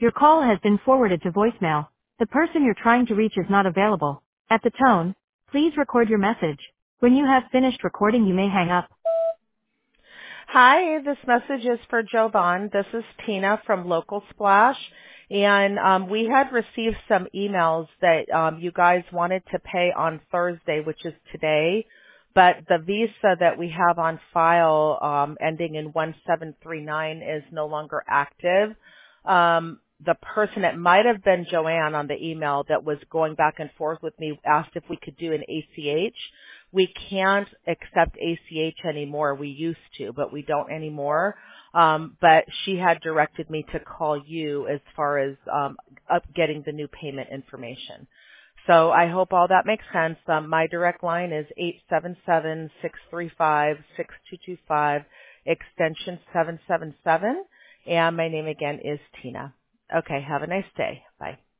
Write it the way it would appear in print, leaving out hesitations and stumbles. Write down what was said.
Your call has been forwarded to voicemail. The person you're trying to reach is not available. At the tone, please record your message. When you have finished recording, you may hang up. Hi, this message is for Jovan. This is Tina from Local Splash. And we had received some emails that you guys wanted to pay on Thursday, which is today. But the visa that we have on file ending in 1739 is no longer active. The person, it might have been Joanne on the email that was going back and forth with me, asked if we could do an ACH. We can't accept ACH anymore. We used to, but we don't anymore. But she had directed me to call you as far as getting the new payment information. So I hope all that makes sense. My direct line is 877-635-6225, extension 777, and my name again is Tina. Okay, have a nice day. Bye.